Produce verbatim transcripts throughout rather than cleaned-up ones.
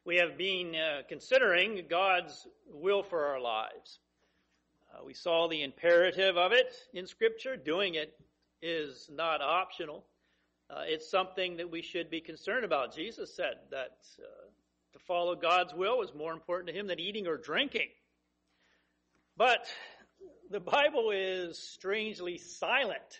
We have been uh, considering God's will for our lives. Uh, we saw the imperative of it in Scripture. Doing it is not optional. Uh, it's something that we should be concerned about. Jesus said that uh, to follow God's will was more important to him than eating or drinking. But the Bible is strangely silent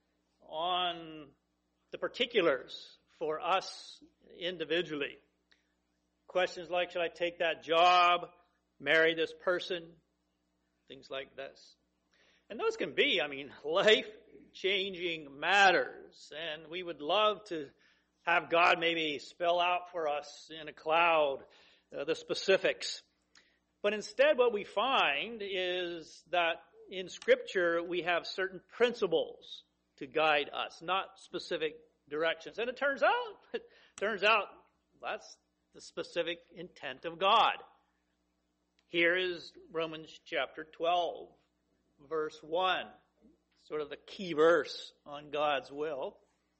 on the particulars for us individually. Questions like, should I take that job, marry this person, things like this. And those can be, I mean, life-changing matters. And we would love to have God maybe spell out for us in a cloud uh, the specifics. But instead what we find is that in Scripture we have certain principles to guide us, not specific directions. And it turns out, it turns out that's the specific intent of God. Here is Romans chapter twelve, verse one, sort of the key verse on God's will.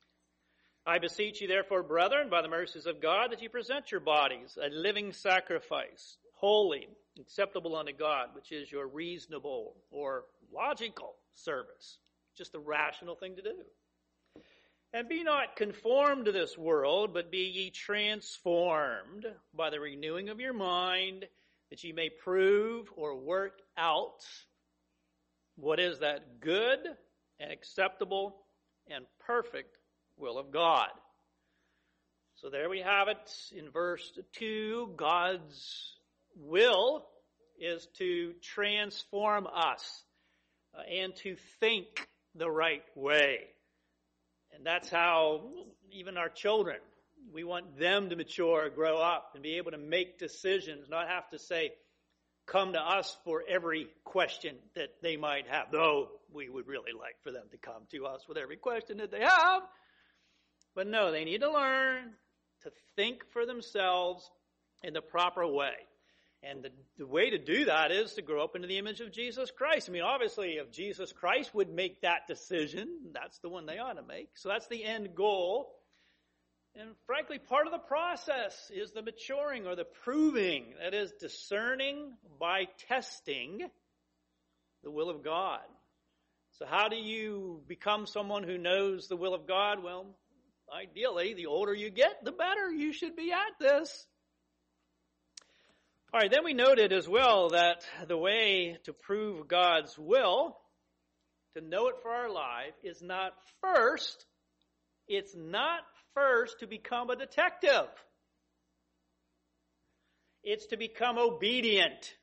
I beseech you therefore, brethren, by the mercies of God, that you present your bodies a living sacrifice, holy, acceptable unto God, which is your reasonable or logical service. Just a rational thing to do. And be not conformed to this world, but be ye transformed by the renewing of your mind, that ye may prove or work out what is that good and acceptable and perfect will of God. So there we have it in verse two. God's will is to transform us uh, and to think the right way. And that's how even our children, we want them to mature, grow up, and be able to make decisions, not have to say, come to us for every question that they might have, though we would really like for them to come to us with every question that they have. But no, they need to learn to think for themselves in the proper way. And the, the way to do that is to grow up into the image of Jesus Christ. I mean, obviously, if Jesus Christ would make that decision, that's the one they ought to make. So that's the end goal. And frankly, part of the process is the maturing or the proving. That is, discerning by testing the will of God. So how do you become someone who knows the will of God? Well, ideally, the older you get, the better you should be at this. All right, then we noted as well that the way to prove God's will, to know it for our life, is not first, it's not first to become a detective. It's to become obedient.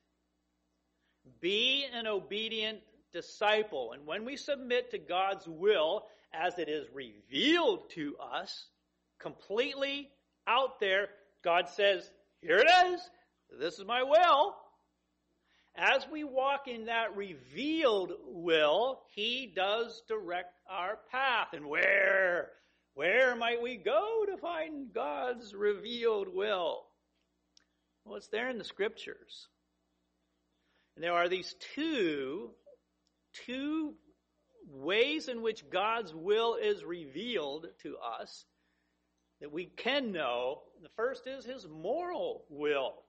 Be an obedient disciple. And when we submit to God's will as it is revealed to us, completely out there, God says, here it is. This is my will. As we walk in that revealed will, He does direct our path. And where, where might we go to find God's revealed will? Well, it's there in the Scriptures. And there are these two, two ways in which God's will is revealed to us that we can know. The first is His moral will.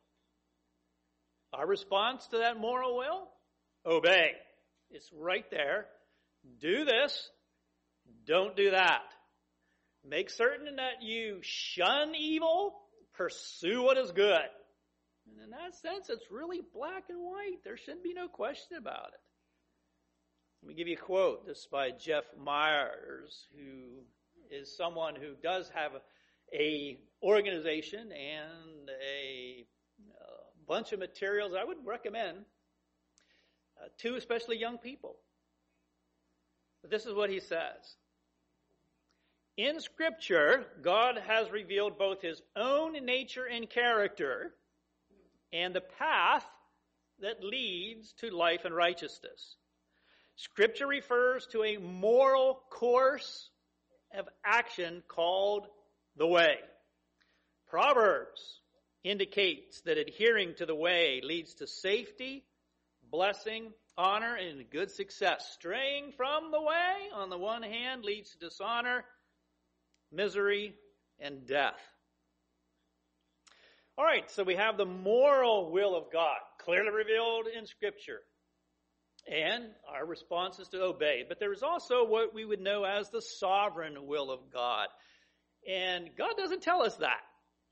Our response to that moral will? Obey. It's right there. Do this. Don't do that. Make certain that you shun evil. Pursue what is good. And in that sense, it's really black and white. There should be no question about it. Let me give you a quote. This is by Jeff Myers, who is someone who does have a, a organization and a uh, bunch of materials I would recommend uh, to especially young people. But this is what he says. In Scripture, God has revealed both His own nature and character and the path that leads to life and righteousness. Scripture refers to a moral course of action called the way. Proverbs indicates that adhering to the way leads to safety, blessing, honor, and good success. Straying from the way, on the one hand, leads to dishonor, misery, and death. All right, so we have the moral will of God, clearly revealed in Scripture. And our response is to obey. But there is also what we would know as the sovereign will of God. And God doesn't tell us that.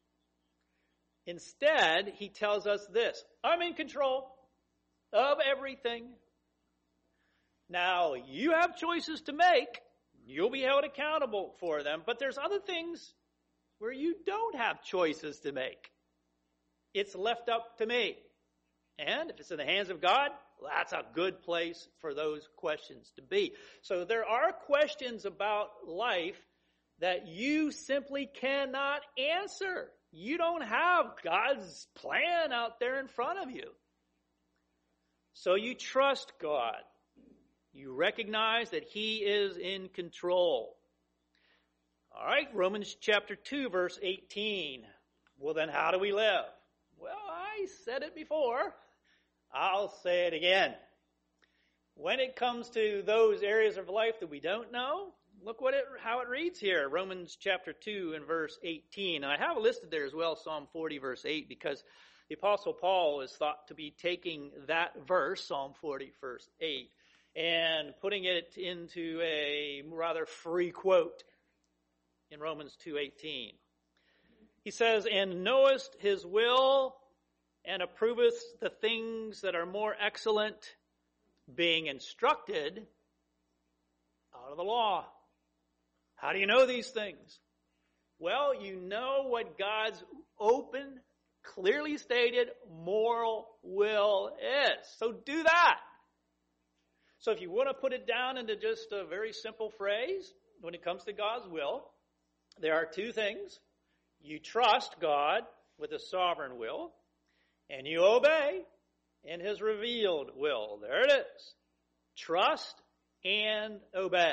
Instead, he tells us this: I'm in control of everything. Now, you have choices to make. You'll be held accountable for them. But there's other things where you don't have choices to make. It's left up to me. And if it's in the hands of God, that's a good place for those questions to be. So there are questions about life that you simply cannot answer. You don't have God's plan out there in front of you. So you trust God. You recognize that he is in control. All right, Romans chapter two, verse eighteen. Well, then how do we live? Well, I said it before. I'll say it again. When it comes to those areas of life that we don't know, look what it, how it reads here. Romans chapter two and verse eighteen. And I have it listed there as well, Psalm forty, verse eight, because the Apostle Paul is thought to be taking that verse, Psalm forty, verse eight, and putting it into a rather free quote in Romans two eighteen. He says, "And knowest his will, and approveth the things that are more excellent, being instructed out of the law." How do you know these things? Well, you know what God's open, clearly stated moral will is. So do that. So if you want to put it down into just a very simple phrase, when it comes to God's will, there are two things. You trust God with a sovereign will, and you obey in his revealed will. There it is. Trust and obey.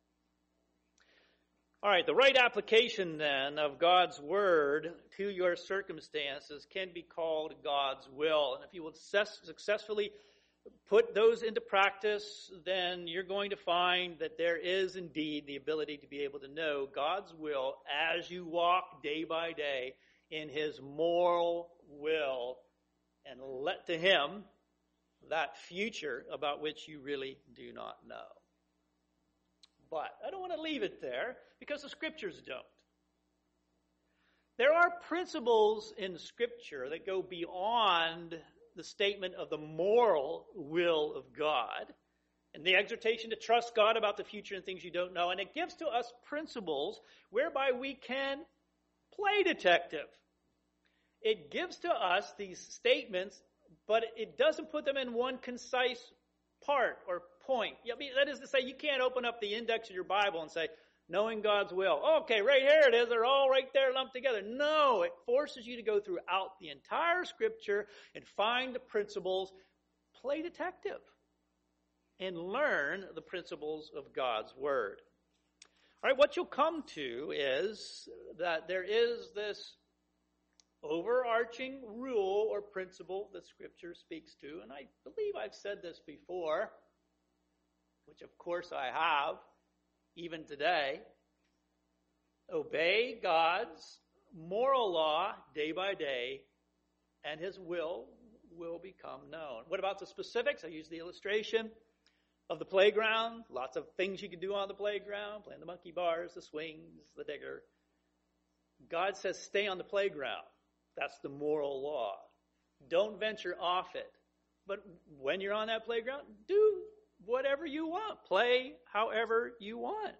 All right, the right application then of God's word to your circumstances can be called God's will. And if you will successfully put those into practice, then you're going to find that there is indeed the ability to be able to know God's will as you walk day by day in his moral will, and let to him that future about which you really do not know. But I don't want to leave it there, because the Scriptures don't. There are principles in Scripture that go beyond the statement of the moral will of God and the exhortation to trust God about the future and things you don't know. And it gives to us principles whereby we can play detective. It gives to us these statements, but it doesn't put them in one concise part or point. I mean, that is to say, you can't open up the index of your Bible and say, knowing God's will. Okay, right here it is. They're all right there lumped together. No, it forces you to go throughout the entire Scripture and find the principles, play detective, and learn the principles of God's Word. All right, what you'll come to is that there is this overarching rule or principle that Scripture speaks to, and I believe I've said this before, which of course I have, even today. Obey God's moral law day by day, and his will will become known. What about the specifics? I use the illustration of the playground. Lots of things you can do on the playground, playing the monkey bars, the swings, the digger. God says stay on the playground. That's the moral law. Don't venture off it. But when you're on that playground, do whatever you want. Play however you want.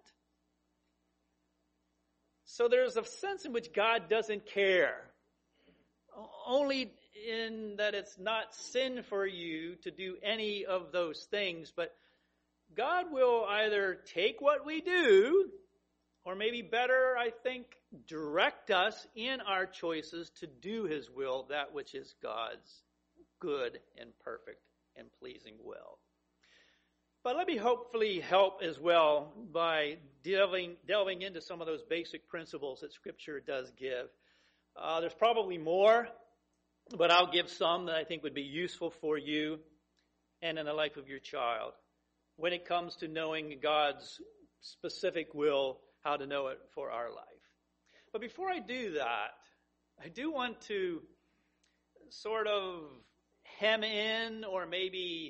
So there's a sense in which God doesn't care. Only in that it's not sin for you to do any of those things, but God will either take what we do, or maybe better, I think, direct us in our choices to do his will, that which is God's good and perfect and pleasing will. But let me hopefully help as well by delving, delving into some of those basic principles that Scripture does give. Uh, there's probably more, but I'll give some that I think would be useful for you and in the life of your child when it comes to knowing God's specific will, how to know it for our life. But before I do that, I do want to sort of hem in or maybe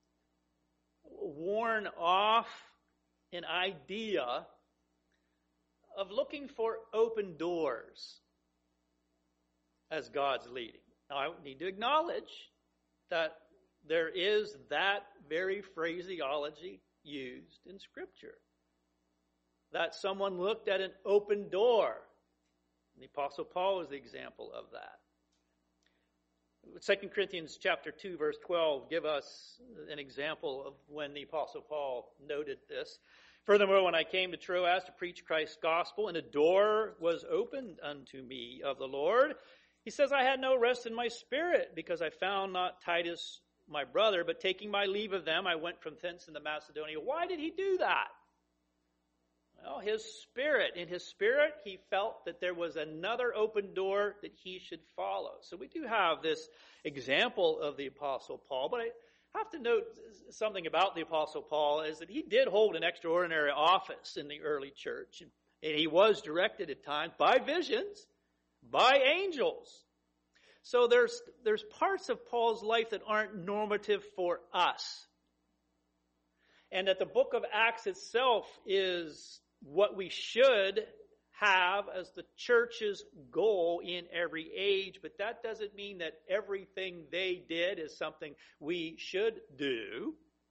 worn off an idea of looking for open doors as God's leading. Now, I need to acknowledge that there is that very phraseology used in Scripture. That someone looked at an open door. And the Apostle Paul is the example of that. Second Corinthians chapter two, verse twelve, give us an example of when the Apostle Paul noted this. Furthermore, when I came to Troas to preach Christ's gospel, and a door was opened unto me of the Lord, he says, I had no rest in my spirit, because I found not Titus my brother, but taking my leave of them, I went from thence into Macedonia. Why did he do that? Well, his spirit, in his spirit, he felt that there was another open door that he should follow. So we do have this example of the Apostle Paul, but I have to note something about the Apostle Paul is that he did hold an extraordinary office in the early church, and he was directed at times by visions, by angels. So there's there's parts of Paul's life that aren't normative for us. And that the book of Acts itself is what we should have as the church's goal in every age, but that doesn't mean that everything they did is something we should do.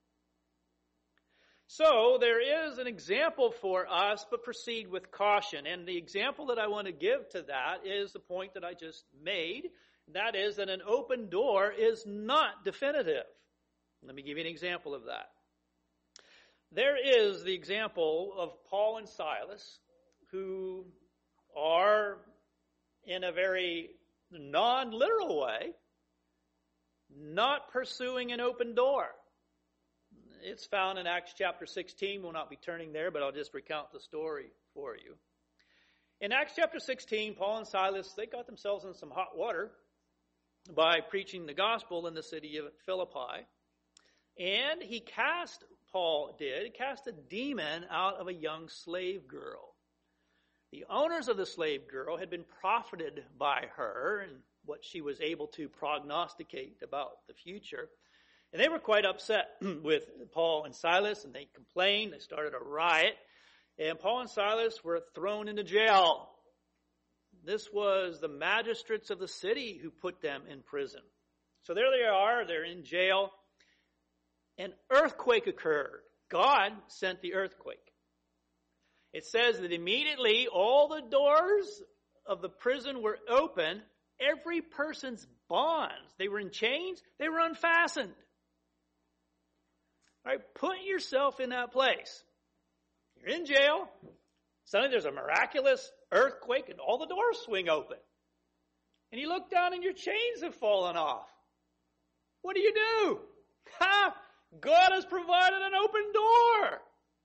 So there is an example for us, but proceed with caution. And the example that I want to give to that is the point that I just made. That is that an open door is not definitive. Let me give you an example of that. There is the example of Paul and Silas, who are, in a very non-literal way, not pursuing an open door. It's found in Acts chapter sixteen. We'll not be turning there, but I'll just recount the story for you. In Acts chapter sixteen, Paul and Silas, they got themselves in some hot water by preaching the gospel in the city of Philippi. And he cast, Paul did, cast a demon out of a young slave girl. The owners of the slave girl had been profited by her and what she was able to prognosticate about the future. And they were quite upset with Paul and Silas, and they complained. They started a riot. And Paul and Silas were thrown into jail. This was the magistrates of the city who put them in prison. So there they are. They're in jail. An earthquake occurred. God sent the earthquake. It says that immediately all the doors of the prison were open. Every person's bonds, they were in chains, they were unfastened. All right, put yourself in that place. You're in jail. Suddenly there's a miraculous earthquake and all the doors swing open. And you look down and your chains have fallen off. What do you do? Ha! God has provided an open door.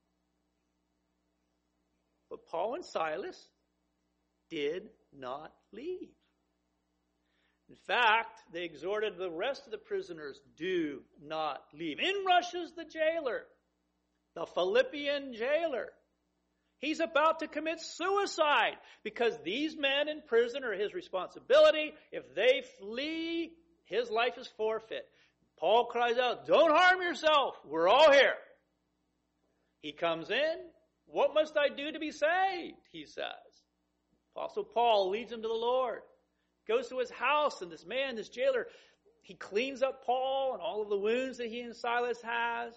But Paul and Silas did not leave. In fact, they exhorted the rest of the prisoners, do not leave. In rushes the jailer, the Philippian jailer. He's about to commit suicide because these men in prison are his responsibility. If they flee, his life is forfeit. Paul cries out, don't harm yourself. We're all here. He comes in. What must I do to be saved? He says. Apostle Paul leads him to the Lord. Goes to his house, and this man, this jailer, he cleans up Paul and all of the wounds that he and Silas has.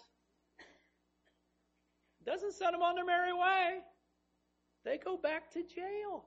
Doesn't send them on their merry way. They go back to jail.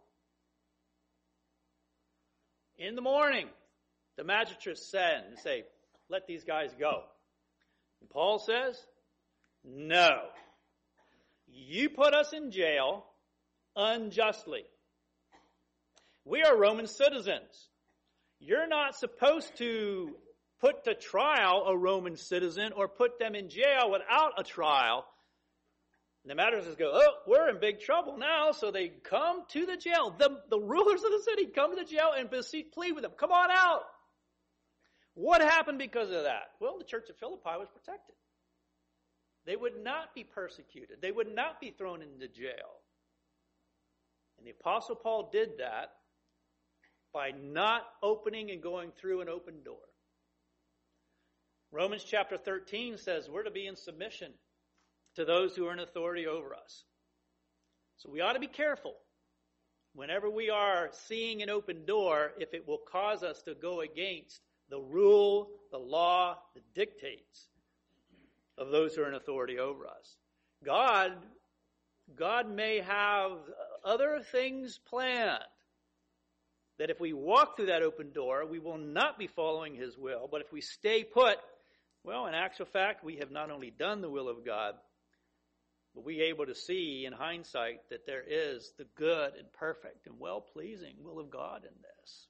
In the morning, the magistrates send and say, let these guys go. And Paul says, no. You put us in jail unjustly. We are Roman citizens. You're not supposed to put to trial a Roman citizen or put them in jail without a trial. And the magistrates go, oh, we're in big trouble now. So they come to the jail. The, the rulers of the city come to the jail and beseech, plead with them. Come on out. What happened because of that? Well, the church of Philippi was protected. They would not be persecuted. They would not be thrown into jail. And the Apostle Paul did that by not opening and going through an open door. Romans chapter thirteen says we're to be in submission to those who are in authority over us. So we ought to be careful whenever we are seeing an open door if it will cause us to go against the rule, the law, the dictates of those who are in authority over us. God, God may have other things planned that if we walk through that open door, we will not be following his will. But if we stay put, well, in actual fact, we have not only done the will of God, but we are able to see in hindsight that there is the good and perfect and well-pleasing will of God in this.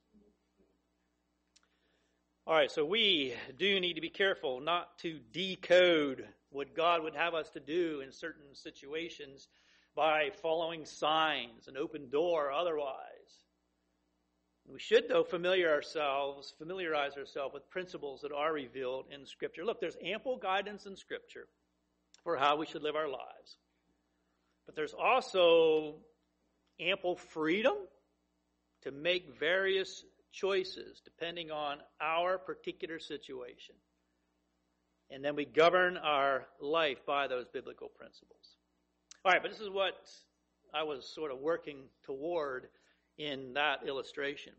All right, so we do need to be careful not to decode what God would have us to do in certain situations by following signs, an open door, or otherwise. We should, though, familiar ourselves, familiarize ourselves with principles that are revealed in Scripture. Look, there's ample guidance in Scripture for how we should live our lives. But there's also ample freedom to make various choices depending on our particular situation. And then we govern our life by those biblical principles. All right, but this is what I was sort of working toward in that illustration.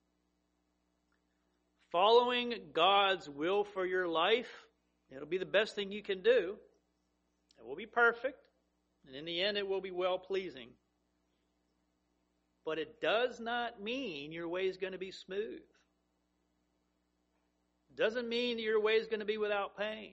Following God's will for your life, it'll be the best thing you can do. It will be perfect, and in the end it will be well-pleasing. But it does not mean your way is going to be smooth. It doesn't mean your way is going to be without pain.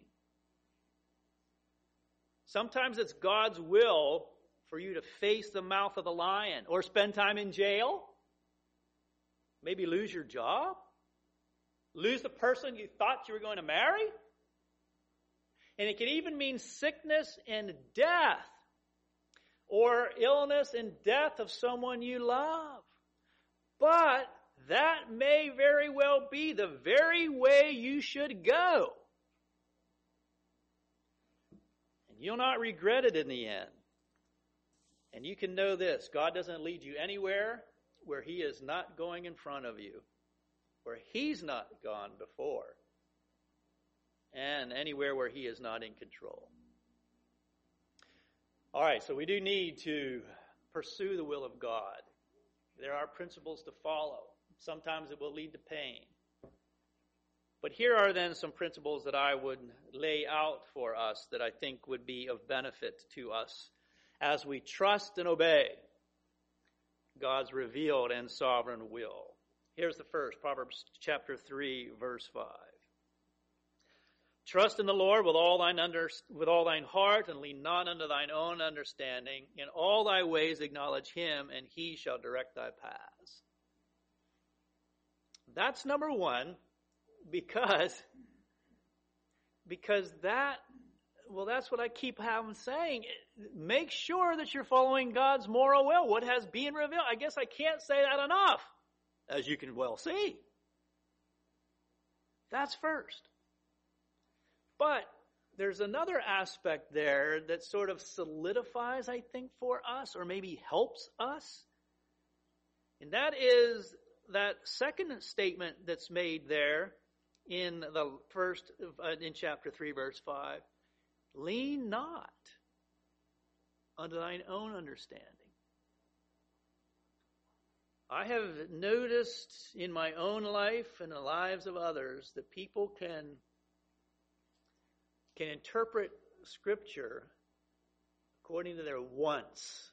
Sometimes it's God's will for you to face the mouth of the lion or spend time in jail. Maybe lose your job. Lose the person you thought you were going to marry. And it can even mean sickness and death, or illness and death of someone you love. But that may very well be the very way you should go. And you'll not regret it in the end. And you can know this: God doesn't lead you anywhere where he is not going in front of you, where he's not gone before, and anywhere where he is not in control. All right, so we do need to pursue the will of God. There are principles to follow. Sometimes it will lead to pain. But here are then some principles that I would lay out for us that I think would be of benefit to us as we trust and obey God's revealed and sovereign will. Here's the first, Proverbs chapter three, verse five. Trust in the Lord with all thine under, with all thine heart, and lean not unto thine own understanding. In all thy ways acknowledge him, and he shall direct thy paths. That's number one, because, because that, well, that's what I keep having saying. Make sure that you're following God's moral will, what has been revealed. I guess I can't say that enough, as you can well see. That's first. But there's another aspect there that sort of solidifies, I think, for us, or maybe helps us. And that is that second statement that's made there in the first, uh, in chapter three, verse five. Lean not unto thine own understanding. I have noticed in my own life and the lives of others that people can can interpret Scripture according to their wants.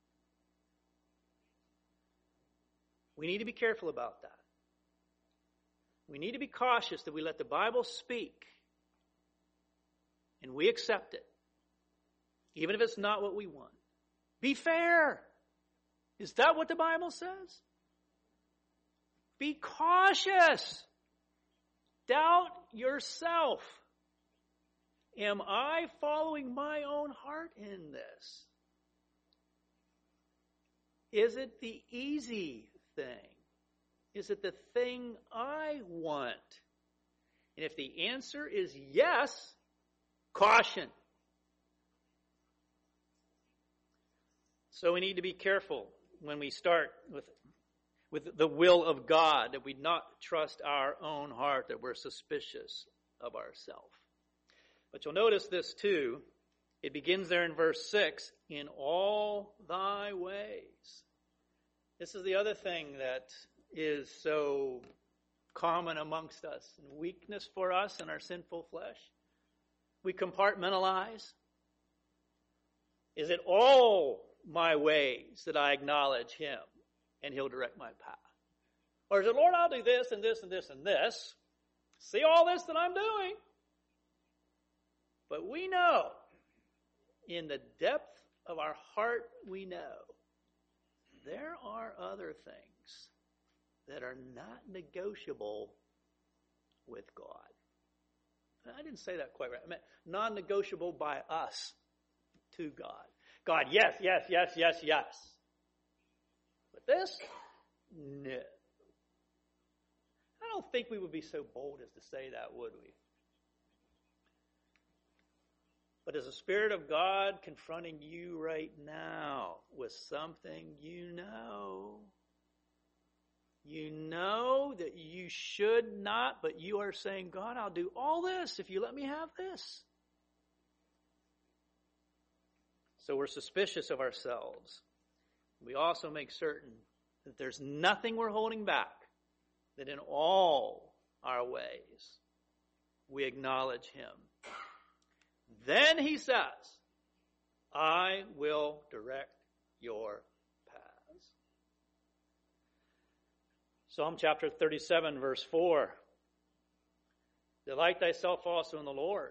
We need to be careful about that. We need to be cautious that we let the Bible speak and we accept it, even if it's not what we want. Be fair. Is that what the Bible says? Be cautious. Doubt yourself. Am I following my own heart in this? Is it the easy thing? Is it the thing I want? And if the answer is yes, caution. So we need to be careful when we start with with the will of God, that we not trust our own heart, that we're suspicious of ourselves. But you'll notice this too. It begins there in verse six, in all thy ways. This is the other thing that is so common amongst us, and weakness for us in our sinful flesh. We compartmentalize. Is it all my ways that I acknowledge him and he'll direct my path? Or is it, Lord, I'll do this and this and this and this. See all this that I'm doing. But we know, in the depth of our heart, we know there are other things that are not negotiable with God. I didn't say that quite right. I meant non-negotiable by us to God. God, yes, yes, yes, yes, yes. But this, no. I don't think we would be so bold as to say that, would we? But is the Spirit of God confronting you right now with something you know? You know that you should not, but you are saying, God, I'll do all this if you let me have this. So we're suspicious of ourselves. We also make certain that there's nothing we're holding back, that in all our ways we acknowledge him. Then he says, I will direct your paths. Psalm chapter thirty-seven, verse four. Delight thyself also in the Lord,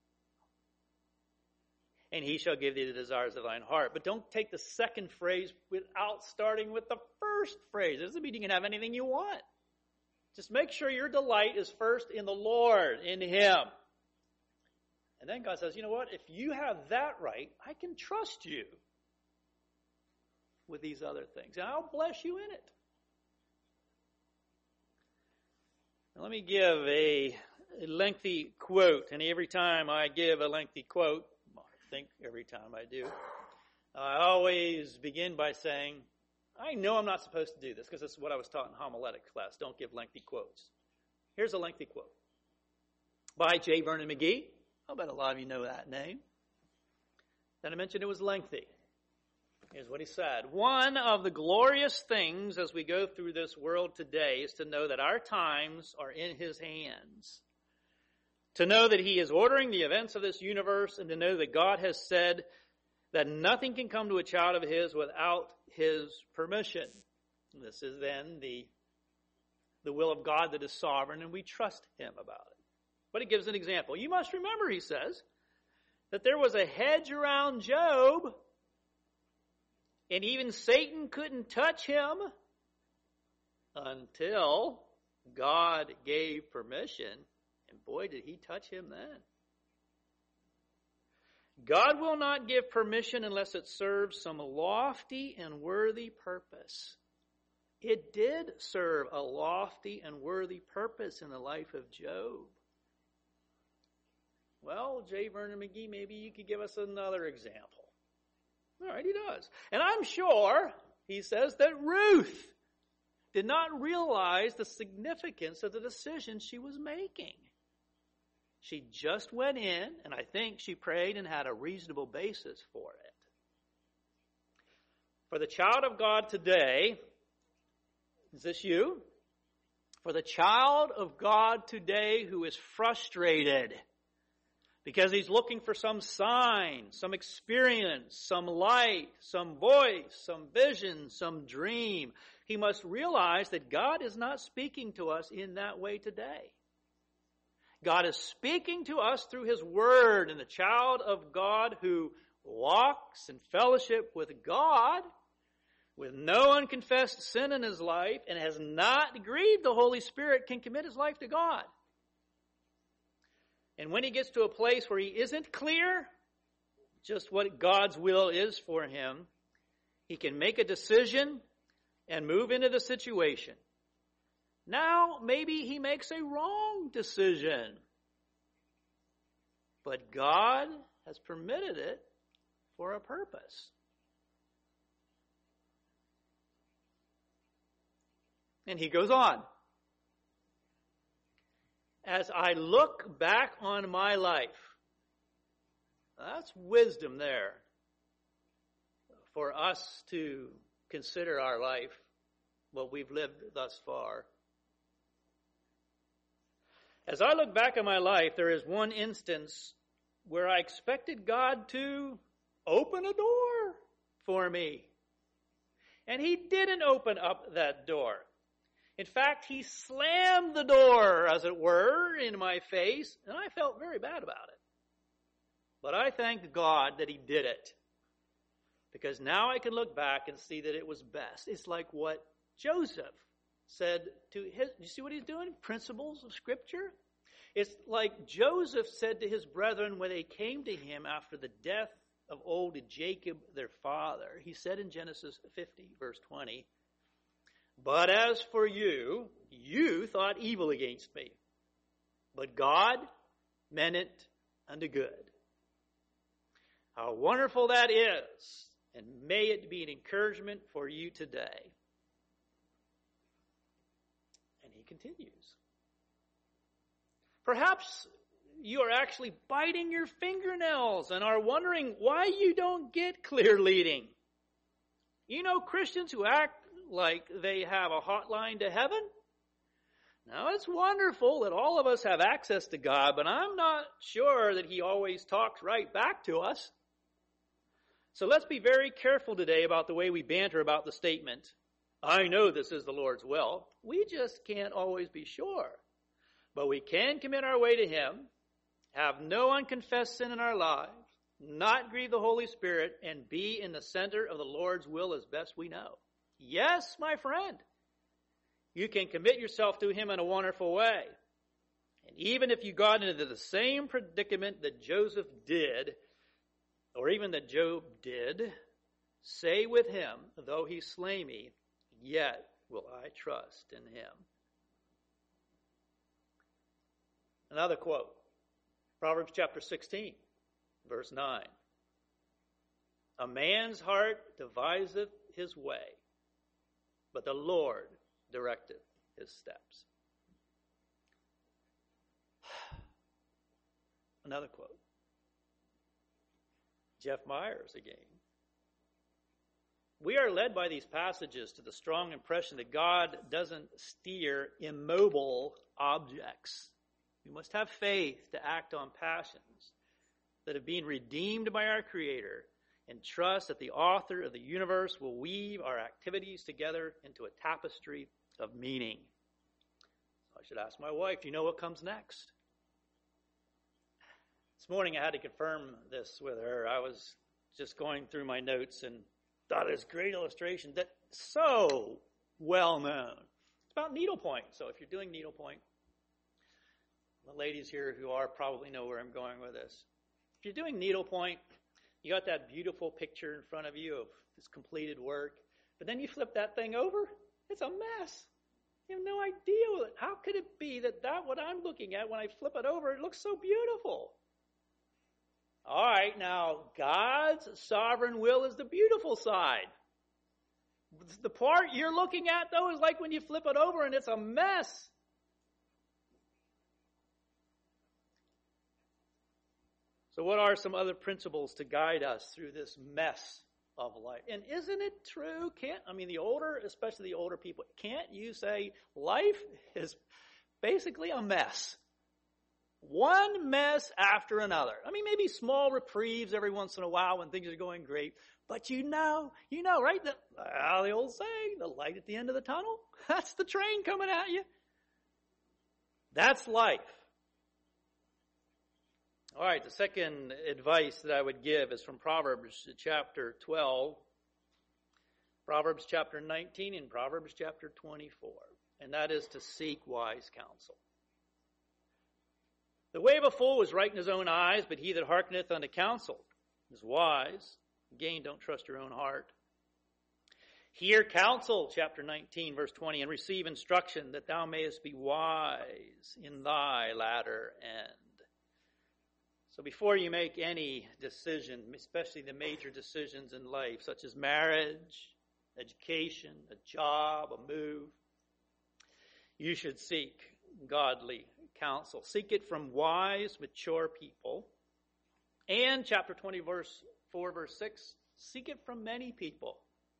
and he shall give thee the desires of thine heart. But don't take the second phrase without starting with the first phrase. It doesn't mean you can have anything you want. Just make sure your delight is first in the Lord, in him. And then God says, you know what? If you have that right, I can trust you with these other things. And I'll bless you in it. Now, let me give a, a lengthy quote. And every time I give a lengthy quote, I think every time I do, I always begin by saying, I know I'm not supposed to do this because this is what I was taught in homiletics class. Don't give lengthy quotes. Here's a lengthy quote by J. Vernon McGee. I bet a lot of you know that name. Then I mentioned it was lengthy. Here's what he said. One of the glorious things as we go through this world today is to know that our times are in his hands. To know that he is ordering the events of this universe, and to know that God has said that nothing can come to a child of his without his permission. And this is then the, the will of God that is sovereign, and we trust him about it. But he gives an example. You must remember, he says, that there was a hedge around Job, and even Satan couldn't touch him until God gave permission. And boy, did he touch him then. God will not give permission unless it serves some lofty and worthy purpose. It did serve a lofty and worthy purpose in the life of Job. Well, J. Vernon McGee, maybe you could give us another example. All right, he does. And I'm sure, he says, that Ruth did not realize the significance of the decision she was making. She just went in, and I think she prayed and had a reasonable basis for it. For the child of God today, is this you? For the child of God today who is frustrated because he's looking for some sign, some experience, some light, some voice, some vision, some dream, he must realize that God is not speaking to us in that way today. God is speaking to us through his word, and the child of God who walks in fellowship with God with no unconfessed sin in his life and has not grieved the Holy Spirit can commit his life to God. And when he gets to a place where he isn't clear just what God's will is for him, he can make a decision and move into the situation. Now, maybe he makes a wrong decision. But God has permitted it for a purpose. And he goes on. As I look back on my life, that's wisdom there for us to consider our life, what we've lived thus far. As I look back on my life, there is one instance where I expected God to open a door for me. And he didn't open up that door. In fact, he slammed the door, as it were, in my face, and I felt very bad about it. But I thank God that he did it, because now I can look back and see that it was best. It's like what Joseph said to his, you see what he's doing? Principles of Scripture. It's like Joseph said to his brethren when they came to him after the death of old Jacob, their father. He said in Genesis fifty, verse twenty, but as for you, you thought evil against me, but God meant it unto good. How wonderful that is, and may it be an encouragement for you today. And he continues. Perhaps you are actually biting your fingernails and are wondering why you don't get clear leading. You know Christians who act like they have a hotline to heaven? Now, it's wonderful that all of us have access to God, but I'm not sure that he always talks right back to us. So let's be very careful today about the way we banter about the statement, I know this is the Lord's will. We just can't always be sure. But we can commit our way to him, have no unconfessed sin in our lives, not grieve the Holy Spirit, and be in the center of the Lord's will as best we know. Yes, my friend, you can commit yourself to him in a wonderful way. And even if you got into the same predicament that Joseph did, or even that Job did, say with him, though he slay me, yet will I trust in him. Another quote, Proverbs chapter sixteen, verse nine. A man's heart deviseth his way, but the Lord directeth his steps. Another quote. Jeff Myers again. We are led by these passages to the strong impression that God doesn't steer immobile objects. We must have faith to act on passions that have been redeemed by our Creator, and trust that the author of the universe will weave our activities together into a tapestry of meaning. I should ask my wife, do you know what comes next? This morning I had to confirm this with her. I was just going through my notes and thought of this great illustration that's so well known. It's about needlepoint. So if you're doing needlepoint, the ladies here who are probably know where I'm going with this. If you're doing needlepoint, you got that beautiful picture in front of you of this completed work, but then you flip that thing over, it's a mess. You have no idea. How could it be that that what I'm looking at, when I flip it over, it looks so beautiful? All right, now, God's sovereign will is the beautiful side. The part you're looking at, though, is like when you flip it over and it's a mess. So what are some other principles to guide us through this mess of life? And isn't it true? Can't I mean, the older, especially the older people, can't you say life is basically a mess? One mess after another. I mean, maybe small reprieves every once in a while when things are going great. But you know, you know, right? The, uh, the old saying, the light at the end of the tunnel, that's the train coming at you. That's life. All right, the second advice that I would give is from Proverbs chapter twelve, Proverbs chapter nineteen, and Proverbs chapter twenty-four. And that is to seek wise counsel. The way of a fool is right in his own eyes, but he that hearkeneth unto counsel is wise. Again, don't trust your own heart. Hear counsel, chapter nineteen, verse twenty, and receive instruction that thou mayest be wise in thy latter end. So before you make any decision, especially the major decisions in life, such as marriage, education, a job, a move, you should seek godly counsel. Seek it from wise, mature people. And chapter twenty, verse four, verse six, seek it from many people.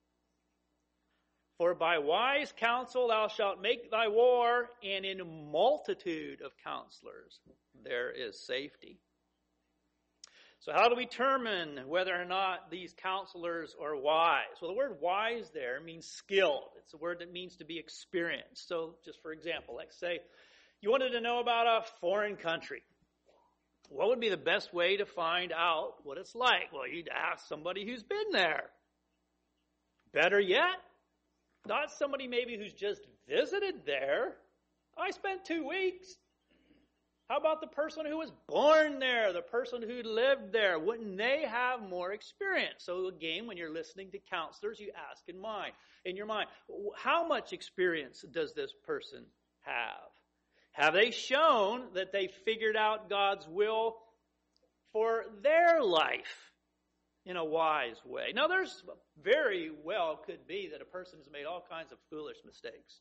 For by wise counsel thou shalt make thy war, and in multitude of counselors there is safety. So how do we determine whether or not these counselors are wise? Well, the word wise there means skilled. It's a word that means to be experienced. So just for example, let's say you wanted to know about a foreign country. What would be the best way to find out what it's like? Well, you'd ask somebody who's been there. Better yet, not somebody maybe who's just visited there. I spent two weeks. How about the person who was born there, the person who lived there? Wouldn't they have more experience? So again, when you're listening to counselors, you ask in mind, in your mind, how much experience does this person have? Have they shown that they figured out God's will for their life in a wise way? Now, there's very well could be that a person has made all kinds of foolish mistakes.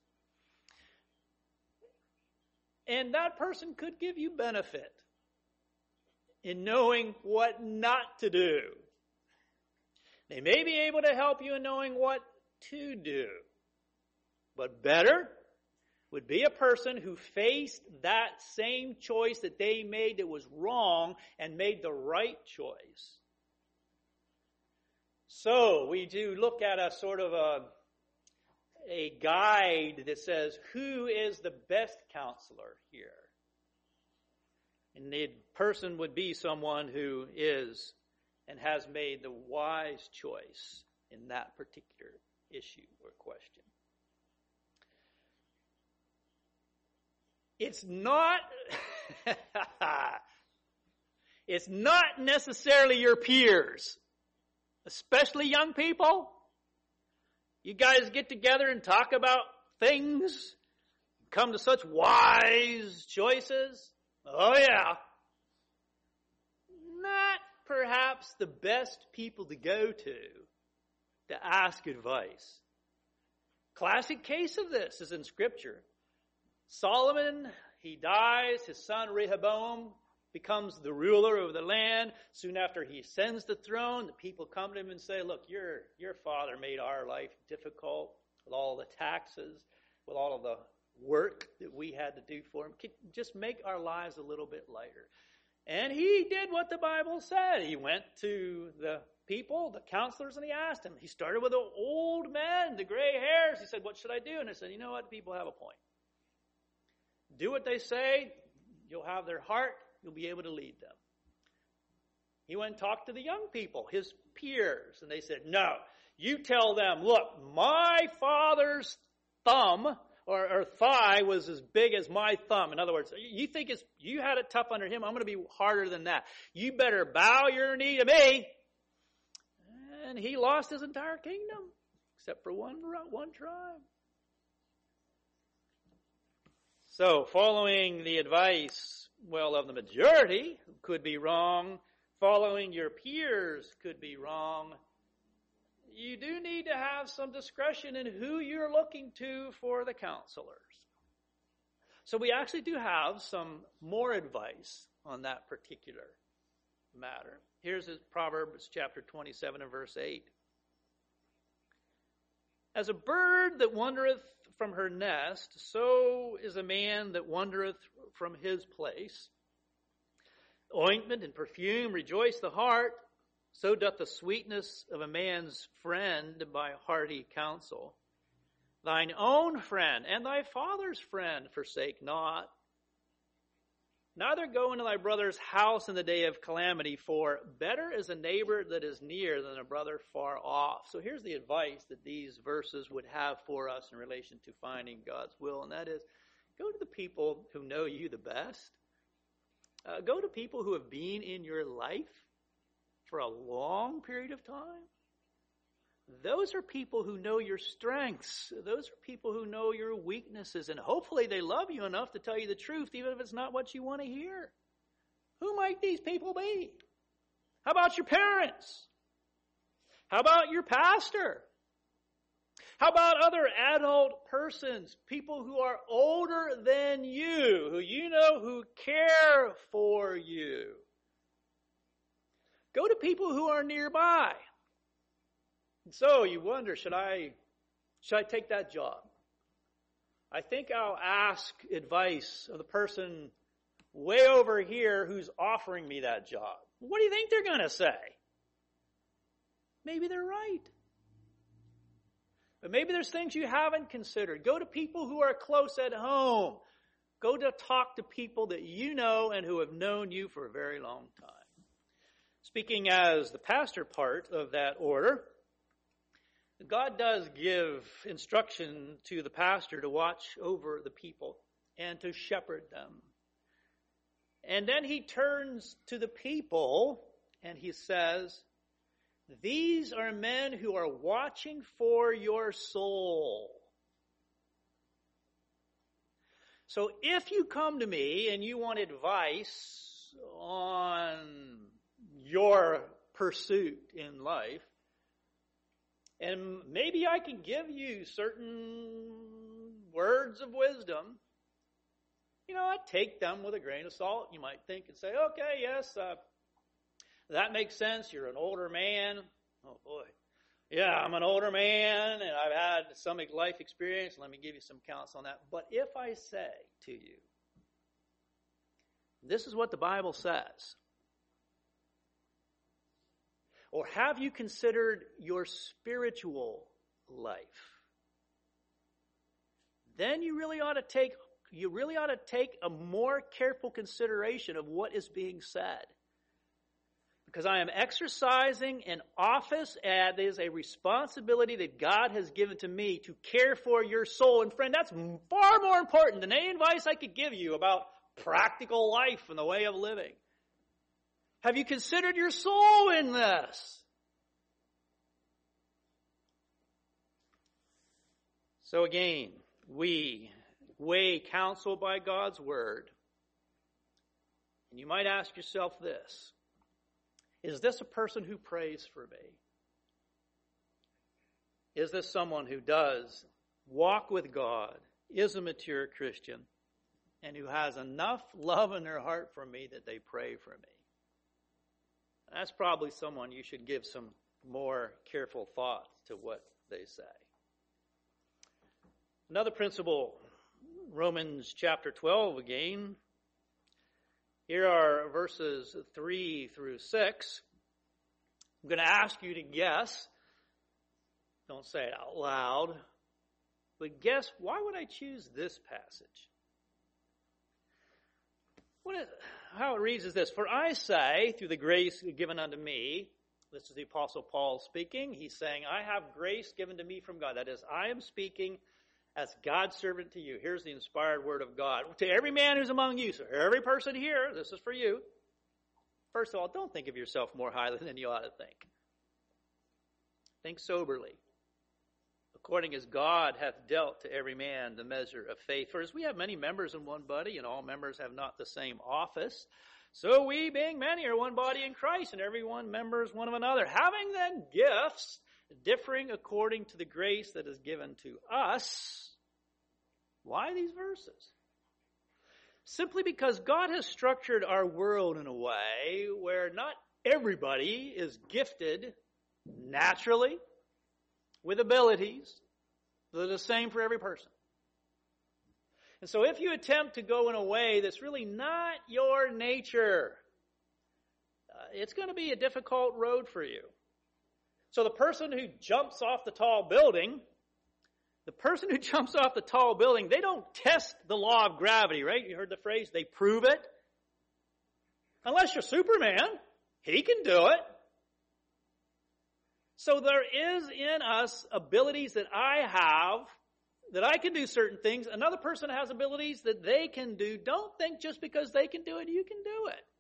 And that person could give you benefit in knowing what not to do. They may be able to help you in knowing what to do. But better would be a person who faced that same choice that they made that was wrong and made the right choice. So we do look at a sort of a a guide that says, who is the best counselor here? And the person would be someone who is and has made the wise choice in that particular issue or question. It's not, it's not necessarily your peers, especially young people. You guys get together and talk about things, come to such wise choices. Oh yeah. Not perhaps the best people to go to to ask advice. Classic case of this is in Scripture. Solomon, he dies, his son Rehoboam becomes the ruler of the land. Soon after he ascends the throne, the people come to him and say, look, your, your father made our life difficult with all the taxes, with all of the work that we had to do for him. Just make our lives a little bit lighter. And he did what the Bible said. He went to the people, the counselors, and he asked them. He started with the old men, the gray hairs. He said, what should I do? And they said, you know what? People have a point. Do what they say. You'll have their heart. You'll be able to lead them. He went and talked to the young people, his peers, and they said, no, you tell them, look, my father's thumb or, or thigh was as big as my thumb. In other words, you think it's, you had it tough under him, I'm going to be harder than that. You better bow your knee to me. And he lost his entire kingdom, except for one, one tribe. So, following the advice, well, of the majority could be wrong. Following your peers could be wrong. You do need to have some discretion in who you're looking to for the counselors. So we actually do have some more advice on that particular matter. Here's Proverbs chapter twenty-seven and verse eight. As a bird that wandereth from her nest, so is a man that wandereth from his place. Ointment and perfume rejoice the heart, so doth the sweetness of a man's friend by hearty counsel. Thine own friend and thy father's friend forsake not. Neither go into thy brother's house in the day of calamity, for better is a neighbor that is near than a brother far off. So here's the advice that these verses would have for us in relation to finding God's will, and that is, go to the people who know you the best. Uh, go to people who have been in your life for a long period of time. Those are people who know your strengths. Those are people who know your weaknesses. And hopefully they love you enough to tell you the truth, even if it's not what you want to hear. Who might these people be? How about your parents? How about your pastor? How about other adult persons, people who are older than you, who you know who care for you? Go to people who are nearby. And so you wonder, should I, should I take that job? I think I'll ask advice of the person way over here who's offering me that job. What do you think they're going to say? Maybe they're right. But maybe there's things you haven't considered. Go to people who are close at home. Go to talk to people that you know and who have known you for a very long time. Speaking as the pastor part of that order, God does give instruction to the pastor to watch over the people and to shepherd them. And then he turns to the people and he says, these are men who are watching for your soul. So if you come to me and you want advice on your pursuit in life, and maybe I can give you certain words of wisdom, you know, I take them with a grain of salt. You might think and say, okay, yes, uh, that makes sense. You're an older man. Oh, boy. Yeah, I'm an older man, and I've had some life experience. Let me give you some counsel on that. But if I say to you, this is what the Bible says, or have you considered your spiritual life? Then you really ought to take you really ought to take a more careful consideration of what is being said. Because I am exercising an office, and it is a responsibility that God has given to me to care for your soul. And friend, that's far more important than any advice I could give you about practical life and the way of living. Have you considered your soul in this? So again, we weigh counsel by God's word. And you might ask yourself this: is this a person who prays for me? Is this someone who does walk with God, is a mature Christian, and who has enough love in their heart for me that they pray for me? That's probably someone you should give some more careful thought to what they say. Another principle, Romans chapter twelve again. Here are verses three through six. I'm going to ask you to guess. Don't say it out loud. But guess, why would I choose this passage? What is, how it reads is this: for I say, through the grace given unto me, this is the Apostle Paul speaking. He's saying, I have grace given to me from God. That is, I am speaking as God's servant to you. Here's the inspired word of God. To every man who's among you, so every person here, this is for you. First of all, don't think of yourself more highly than you ought to think. Think soberly, according as God hath dealt to every man the measure of faith. For as we have many members in one body, and all members have not the same office, so we, being many, are one body in Christ, and every one members one of another, having then gifts differing according to the grace that is given to us. Why these verses? Simply because God has structured our world in a way where not everybody is gifted naturally with abilities that are the same for every person. And so if you attempt to go in a way that's really not your nature, uh, it's going to be a difficult road for you. So the person who jumps off the tall building, the person who jumps off the tall building, they don't test the law of gravity, right? You heard the phrase, they prove it. Unless you're Superman, he can do it. So there is in us abilities that I have, that I can do certain things. Another person has abilities that they can do. Don't think just because they can do it, you can do it.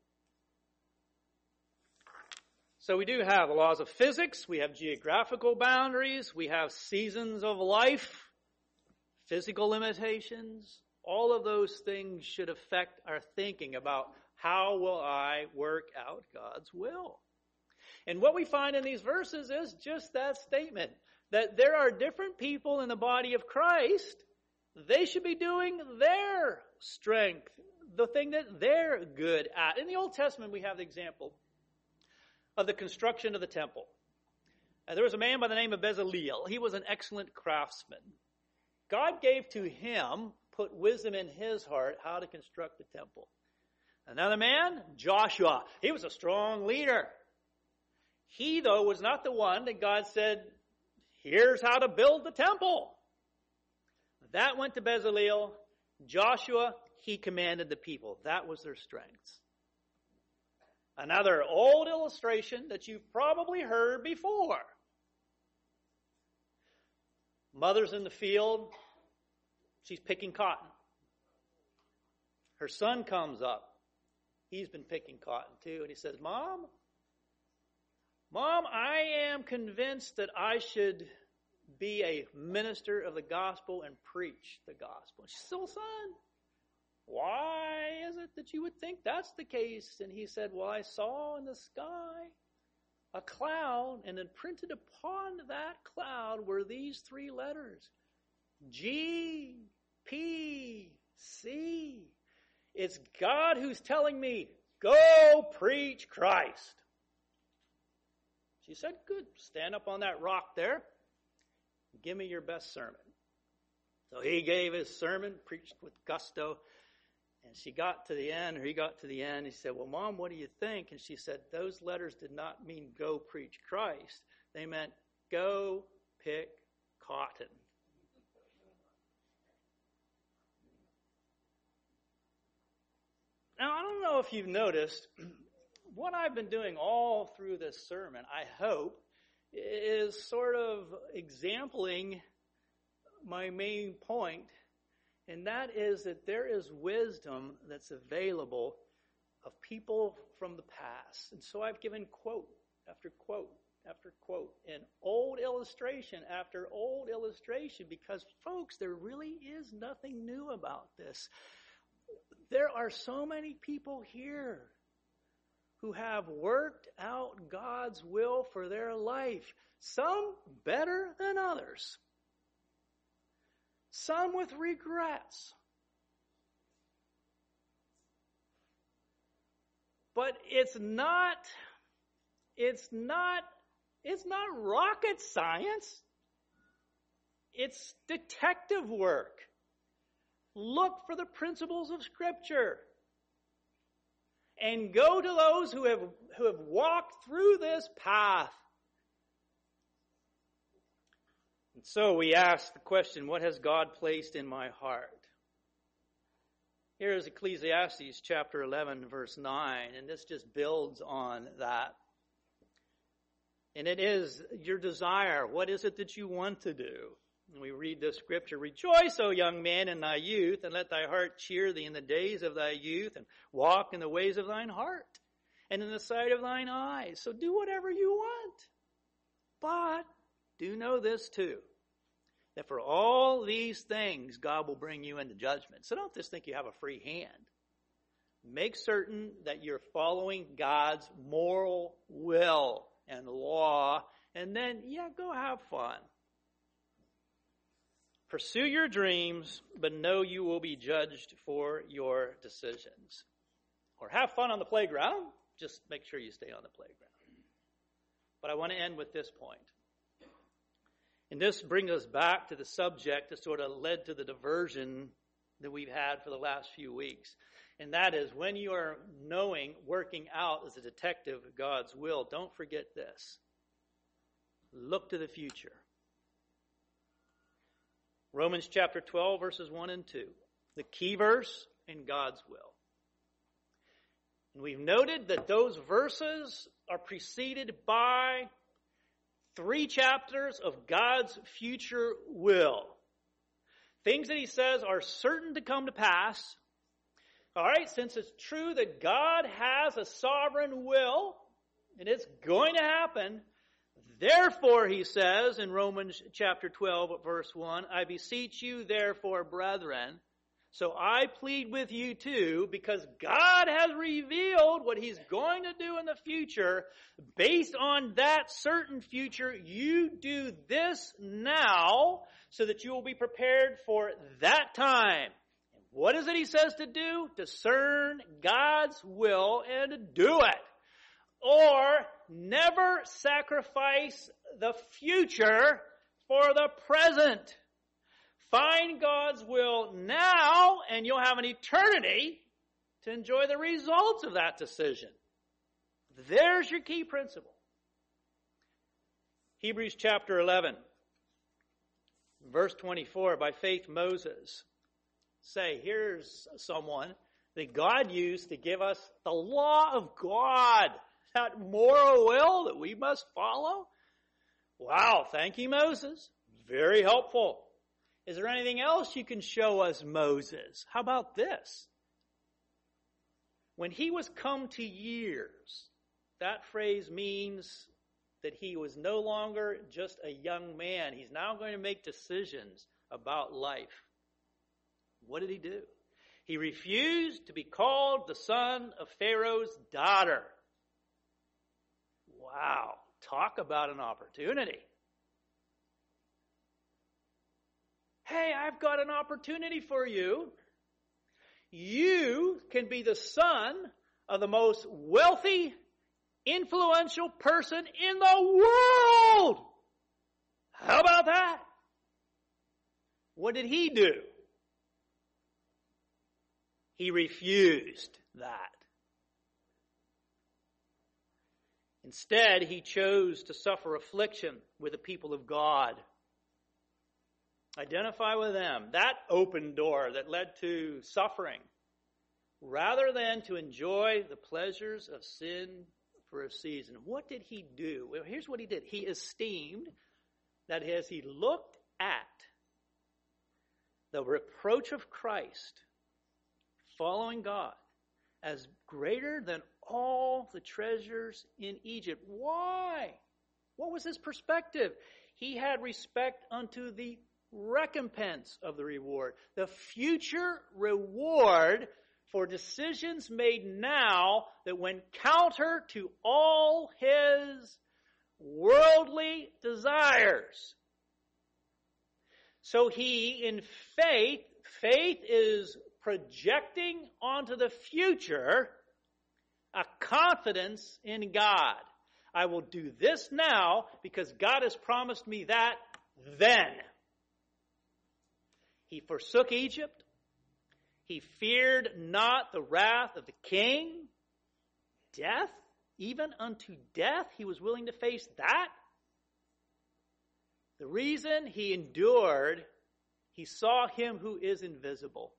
So we do have the laws of physics, we have geographical boundaries, we have seasons of life, physical limitations. All of those things should affect our thinking about how will I work out God's will. And what we find in these verses is just that statement, that there are different people in the body of Christ. They should be doing their strength, the thing that they're good at. In the Old Testament, we have the example of the construction of the temple. Uh, there was a man by the name of Bezaleel. He was an excellent craftsman. God gave to him, put wisdom in his heart, how to construct the temple. Another man, Joshua. He was a strong leader. He, though, was not the one that God said, here's how to build the temple. That went to Bezaleel. Joshua, he commanded the people. That was their strengths. Another old illustration that you've probably heard before. Mother's in the field. She's picking cotton. Her son comes up. He's been picking cotton too. And he says, Mom, Mom, I am convinced that I should be a minister of the gospel and preach the gospel. She said, well, son, why is it that you would think that's the case? And he said, well, I saw in the sky a cloud, and then printed upon that cloud were these three letters, G P C. It's God who's telling me, go preach Christ. She said, good, stand up on that rock there. Give me your best sermon. So he gave his sermon, preached with gusto. And she got to the end, or he got to the end. He said, well, Mom, what do you think? And she said, those letters did not mean go preach Christ. They meant go pick cotton. Now, I don't know if you've noticed, what I've been doing all through this sermon, I hope, is sort of exempling my main point, and that is that there is wisdom that's available of people from the past. And so I've given quote after quote after quote, and old illustration after old illustration, because, folks, there really is nothing new about this. There are so many people here who have worked out God's will for their life, some better than others, some with regrets. But it's not, it's not, it's not rocket science. It's detective work. Look for the principles of Scripture. And go to those who have, who have walked through this path. And so we ask the question, what has God placed in my heart? Here is Ecclesiastes chapter eleven, verse nine, and this just builds on that. And it is your desire. What is it that you want to do? And we read this scripture, rejoice, O young man, in thy youth, and let thy heart cheer thee in the days of thy youth, and walk in the ways of thine heart, and in the sight of thine eyes. So do whatever you want. But do know this too, that for all these things, God will bring you into judgment. So don't just think you have a free hand. Make certain that you're following God's moral will and law, and then, yeah, go have fun. Pursue your dreams, but know you will be judged for your decisions. Or have fun on the playground. Just make sure you stay on the playground. But I want to end with this point. And this brings us back to the subject that sort of led to the diversion that we've had for the last few weeks. And that is, when you are knowing, working out as a detective God's will, don't forget this. Look to the future. Romans chapter twelve, verses one and two. The key verse in God's will. And we've noted that those verses are preceded by three chapters of God's future will. Things that he says are certain to come to pass. All right, since it's true that God has a sovereign will, and it's going to happen, therefore, he says in Romans chapter twelve, verse one, I beseech you, therefore, brethren, So I plead with you too, because God has revealed what he's going to do in the future. Based on that certain future, you do this now so that you will be prepared for that time. And what is it he says to do? Discern God's will and to do it. Or never sacrifice the future for the present. Find God's will now, and you'll have an eternity to enjoy the results of that decision. There's your key principle. Hebrews chapter eleven, verse twenty-four, by faith Moses. Say, here's someone that God used to give us the law of God, that moral will that we must follow. Wow, thank you, Moses. Very helpful. Is there anything else you can show us, Moses? How about this? When he was come to years, that phrase means that he was no longer just a young man. He's now going to make decisions about life. What did he do? He refused to be called the son of Pharaoh's daughter. Wow, talk about an opportunity. Hey, I've got an opportunity for you. You can be the son of the most wealthy, influential person in the world. How about that? What did he do? He refused that. Instead, he chose to suffer affliction with the people of God. Identify with them. That open door that led to suffering, rather than to enjoy the pleasures of sin for a season. What did he do? Well, here's what he did. He esteemed that as he looked at the reproach of Christ, following God, as greater than all the treasures in Egypt. Why? What was his perspective? He had respect unto the recompense of the reward. The future reward for decisions made now that went counter to all his worldly desires. So he, in faith, faith is projecting onto the future a confidence in God. I will do this now because God has promised me that then. He forsook Egypt. He feared not the wrath of the king. Death, even unto death, he was willing to face that. The reason he endured, he saw him who is invisible.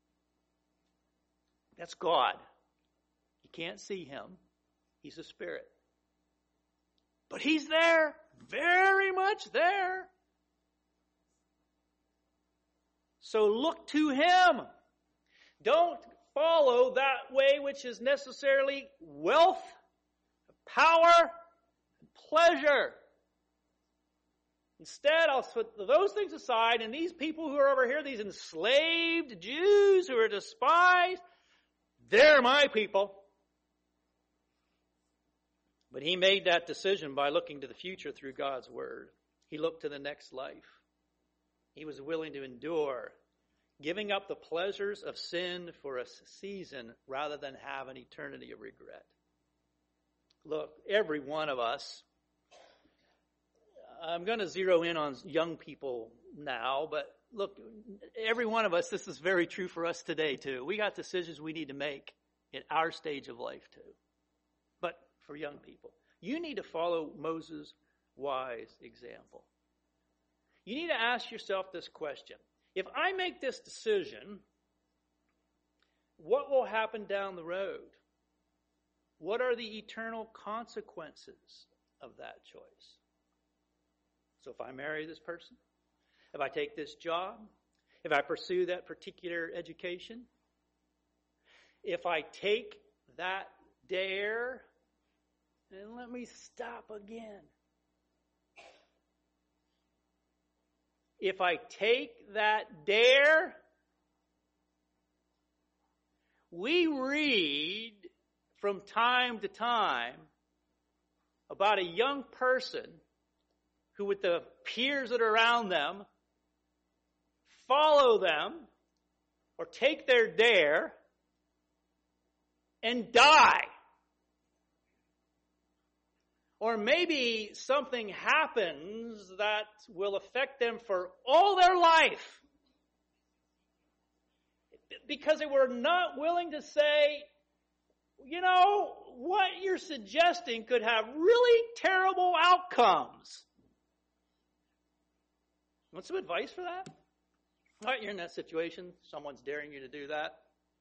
That's God. You can't see him. He's a spirit. But he's there, very much there. So look to him. Don't follow that way which is necessarily wealth, power, and pleasure. Instead, I'll put those things aside, and these people who are over here, these enslaved Jews who are despised, they're my people. But he made that decision by looking to the future through God's word. He looked to the next life. He was willing to endure, giving up the pleasures of sin for a season rather than have an eternity of regret. Look, every one of us, I'm going to zero in on young people now, but look, every one of us, this is very true for us today too. We got decisions we need to make at our stage of life too. But for young people, you need to follow Moses' wise example. You need to ask yourself this question. If I make this decision, what will happen down the road? What are the eternal consequences of that choice? So if I marry this person, if I take this job, if I pursue that particular education, if I take that dare, and let me stop again. If I take that dare we read from time to time about a young person who, with the peers that are around them, follow them or take their dare and die. Or maybe something happens that will affect them for all their life because they were not willing to say, you know, what you're suggesting could have really terrible outcomes. Want some advice for that? All right, you're in that situation. Someone's daring you to do that.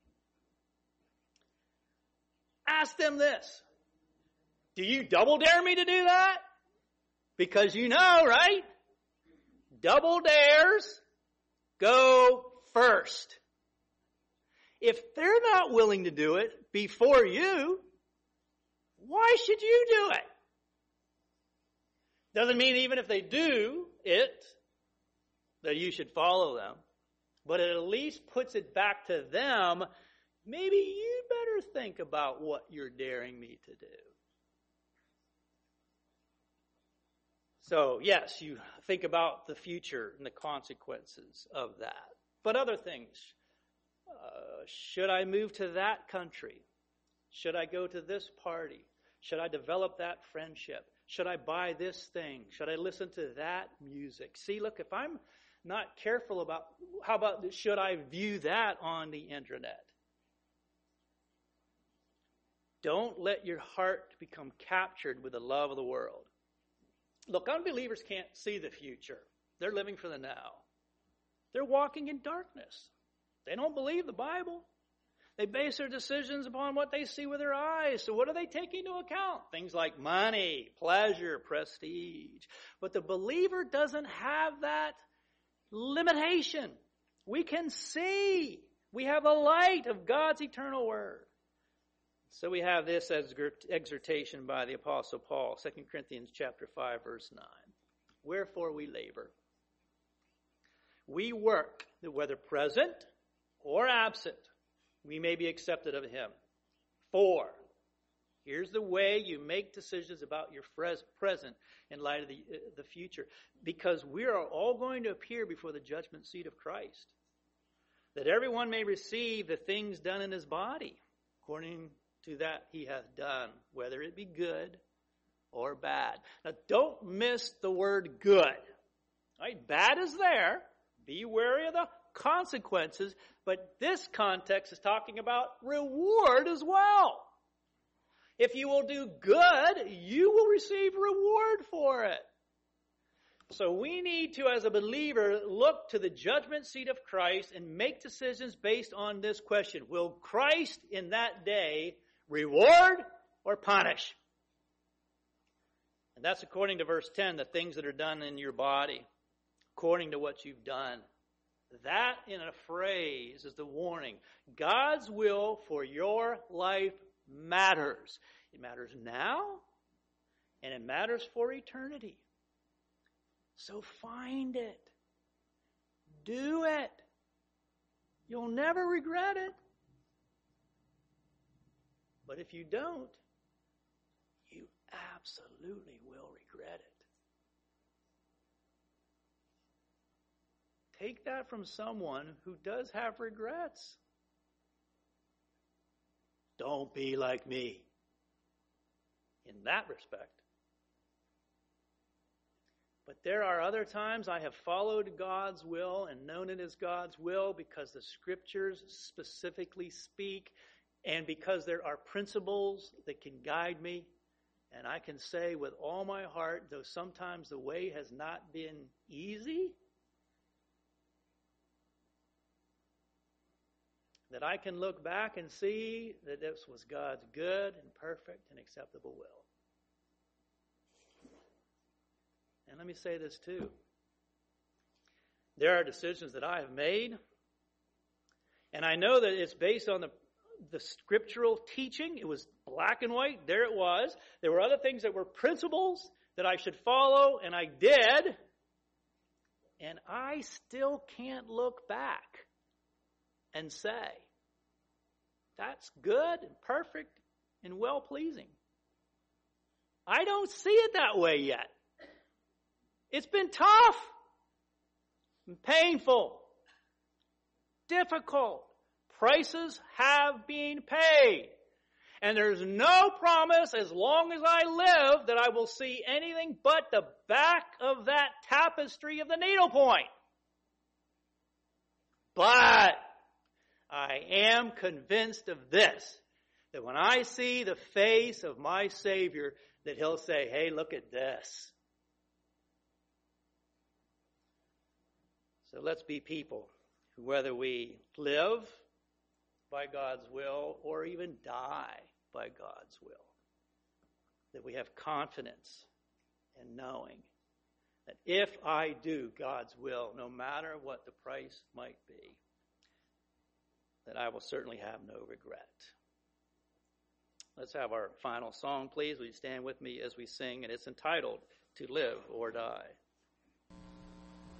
Ask them this. Do you double dare me to do that? Because you know, right? Double dares go first. If they're not willing to do it before you, why should you do it? Doesn't mean even if they do it, that you should follow them. But it at least puts it back to them. Maybe you better think about what you're daring me to do. So, yes, you think about the future and the consequences of that. But other things. Uh, should I move to that country? Should I go to this party? Should I develop that friendship? Should I buy this thing? Should I listen to that music? See, look, if I'm not careful about, how about, should I view that on the internet? Don't let your heart become captured with the love of the world. Look, unbelievers can't see the future. They're living for the now. They're walking in darkness. They don't believe the Bible. They base their decisions upon what they see with their eyes. So what do they take into account? Things like money, pleasure, prestige. But the believer doesn't have that limitation. We can see. We have the light of God's eternal word. So we have this exhortation by the Apostle Paul, Second Corinthians chapter five, verse nine. Wherefore we labor. We work that whether present or absent, we may be accepted of him. For, here's the way you make decisions about your present in light of the, the future. Because we are all going to appear before the judgment seat of Christ. That everyone may receive the things done in his body, according to that he hath done, whether it be good or bad. Now, don't miss the word good. All right, bad is there. Be wary of the consequences. But this context is talking about reward as well. If you will do good, you will receive reward for it. So we need to, as a believer, look to the judgment seat of Christ and make decisions based on this question. Will Christ in that day reward or punish? And that's according to verse ten, the things that are done in your body, according to what you've done. That, in a phrase, is the warning. God's will for your life matters. It matters now, and it matters for eternity. So find it. Do it. You'll never regret it. But if you don't, you absolutely will regret it. Take that from someone who does have regrets. Don't be like me in that respect. But there are other times I have followed God's will and known it as God's will because the Scriptures specifically speak and because there are principles that can guide me. And I can say with all my heart, though sometimes the way has not been easy, that I can look back and see that this was God's good and perfect and acceptable will. And let me say this too. There are decisions that I have made, and I know that it's based on the, the scriptural teaching. It was black and white. There it was. There were other things that were principles that I should follow, and I did. And I still can't look back and say, that's good and perfect and well-pleasing. I don't see it that way yet. It's been tough and painful, difficult. Prices have been paid. And there's no promise as long as I live that I will see anything but the back of that tapestry of the needlepoint. But I am convinced of this, that when I see the face of my Savior, that he'll say, hey, look at this. So let's be people who, whether we live by God's will or even die by God's will, that we have confidence in knowing that if I do God's will, no matter what the price might be, that I will certainly have no regret. Let's have our final song, please. Will you stand with me as we sing? And it's entitled, To Live or Die.